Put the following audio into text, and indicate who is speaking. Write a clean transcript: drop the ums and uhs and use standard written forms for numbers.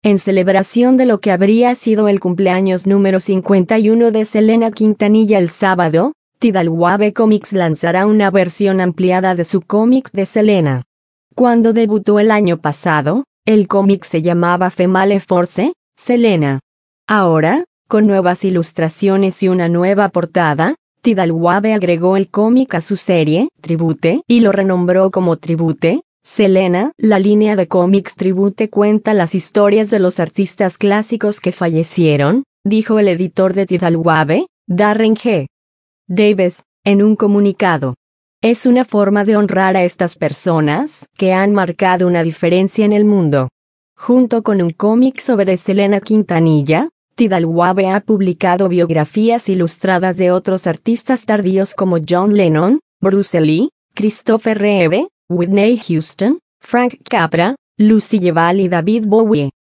Speaker 1: En celebración de lo que habría sido el cumpleaños número 51 de Selena Quintanilla el sábado, Tidal Wave Comics lanzará una versión ampliada de su cómic de Selena. Cuando debutó el año pasado, el cómic se llamaba Female Force, Selena. Ahora, con nuevas ilustraciones y una nueva portada, Tidal Wave agregó el cómic a su serie, Tribute, y lo renombró como Tribute, Selena. La línea de cómics Tribute cuenta las historias de los artistas clásicos que fallecieron, dijo el editor de Tidal Wave, Darren G. Davis, en un comunicado. Es una forma de honrar a estas personas que han marcado una diferencia en el mundo. Junto con un cómic sobre Selena Quintanilla, Tidal Wave ha publicado biografías ilustradas de otros artistas tardíos como John Lennon, Bruce Lee, Christopher Reeve, Whitney Houston, Frank Capra, Lucy Yeval y David Bowie.